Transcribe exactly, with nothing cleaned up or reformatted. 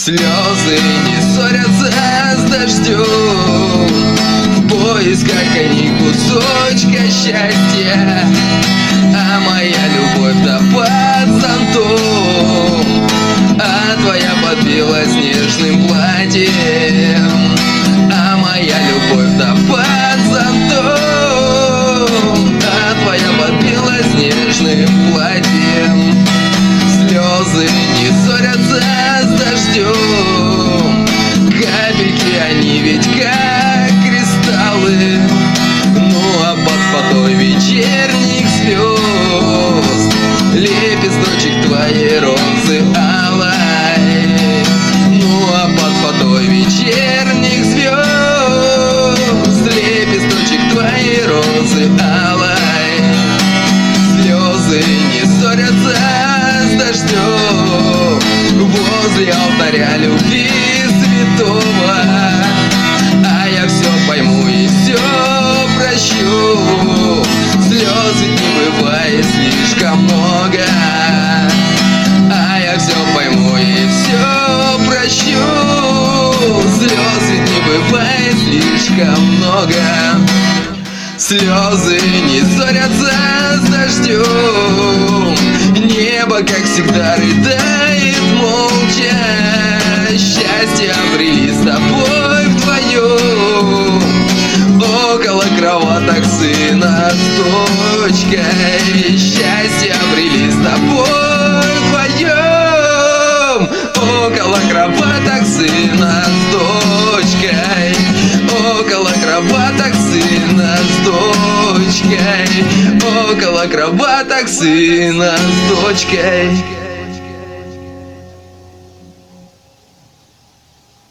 Слезы не ссорятся с дождем, в поисках они кусочка счастья. А моя любовь-то под зонтом, а твоя подбилась нежным платьем. А моя любовь-то под зонтом, а твоя подбилась нежным платьем. Слезы не ссорятся с дождем, капельки они ведь как кристаллы. Ну а под водой вечерних звезд лепесточек твоей розы алой. Ну а под водой вечерних звезд лепесточек твоей розы алой. Слезы не ссорятся с дождем возле алтаря любви святого. А я все пойму и все прощу, слез ведь не бывает слишком много. А я все пойму и все прощу, слез ведь не бывает слишком много. Слезы не ссорятся с дождем, небо, как всегда, рыдает молча. Счастье обрели с тобой вдвоем, около кроваток сына с дочкой. Счастье обрели с тобой вдвоем, около кроваток сына с дочкой. Около кроваток сына с дочкой, около кроваток сына с дочкой.